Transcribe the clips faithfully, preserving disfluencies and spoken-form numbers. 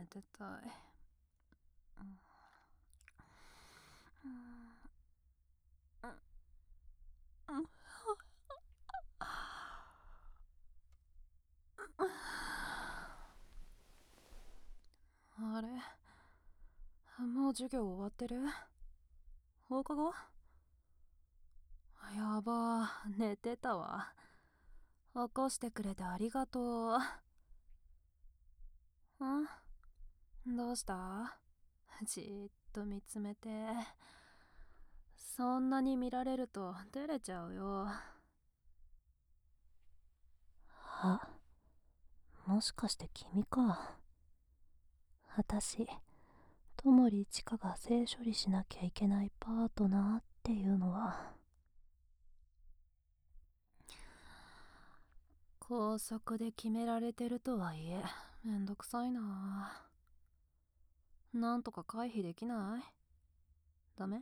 てたい。あれ、もう授業終わってる？放課後？やばー、寝てたわ。起こしてくれてありがとう。ん？どうした？じーっと見つめて。そんなに見られると照れちゃうよ。 あ、もしかして君か。私、友利千佳が性処理しなきゃいけないパートナーっていうのは。 高速で決められてるとはいえ、めんどくさいな。なんとか回避できない？ダメ？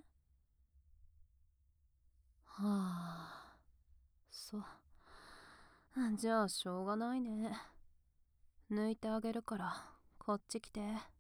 はあ、そう。じゃあしょうがないね。抜いてあげるから、こっち来て。